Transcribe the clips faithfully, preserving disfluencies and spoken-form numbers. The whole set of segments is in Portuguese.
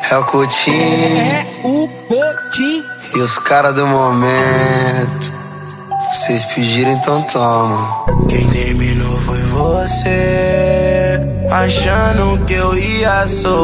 É o Coutinho, É o Coutinho. E os caras do momento. Vocês pediram, então toma. Quem terminou foi você, achando que eu ia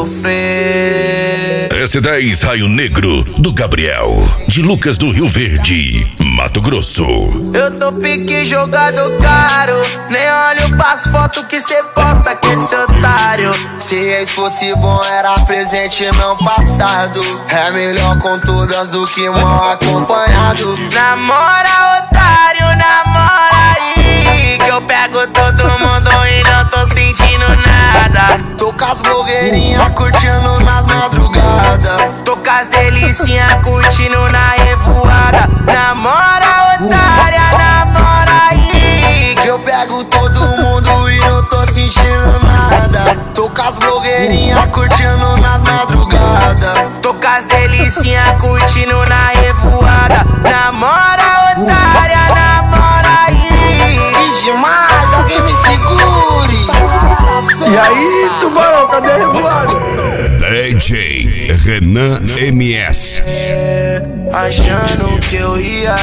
sofrer. S dez Raio Negro, do Gabriel, de Lucas do Rio Verde, Mato Grosso. Eu tô pique jogado caro, nem olho pras fotos que cê posta com esse otário. Se ex fosse bom era presente não passado. É melhor com todas do que mal acompanhado. Namora, otário, namora aí, que eu pego todo mundo e não tô sentindo nada. Tô com as blogueirinhas curtindo nas madrugadas. Tô com as delicinhas curtindo na revoada. Namora, otária, namora aí, que eu pego todo mundo e não tô sentindo nada. Tô com as blogueirinhas curtindo nas madrugadas. Tô com as delicinhas curtindo na revoada. Namora, otária, namora aí. Que demais, alguém me segure. E aí, tubarão, cadê a revoada? D J Renan M S. Achando que eu ia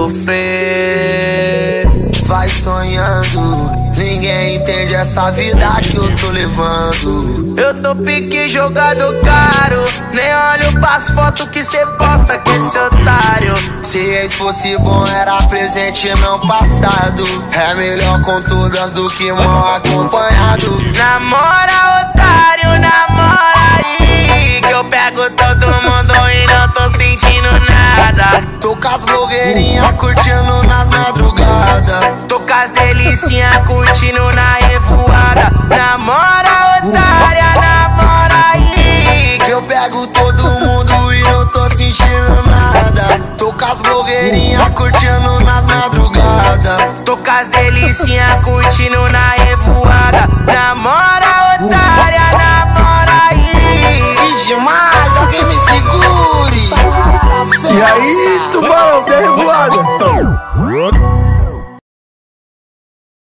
sofrer. Vai sonhando, ninguém entende essa vida que eu tô levando. Eu tô pique jogado caro, nem olho pras fotos que cê posta com esse otário. Se ex fosse bom era presente não passado. É melhor com todas do que mal acompanhado. Namora, otário, namora aí, que eu pego todo mundo e não tô sentindo nada. Tô com as blogueirinhas curtindo nas madrugadas. Tô com as delicinhas curtindo na revoada. Namora, otária, namora aí, que eu pego todo mundo e não tô sentindo nada. Tô com as blogueirinhas curtindo nas madrugadas. Tô com as delicinhas curtindo na revoada. Namora, otária, namora aí. Que demais, alguém me segure. E aí, tubarão, cadê a revoada?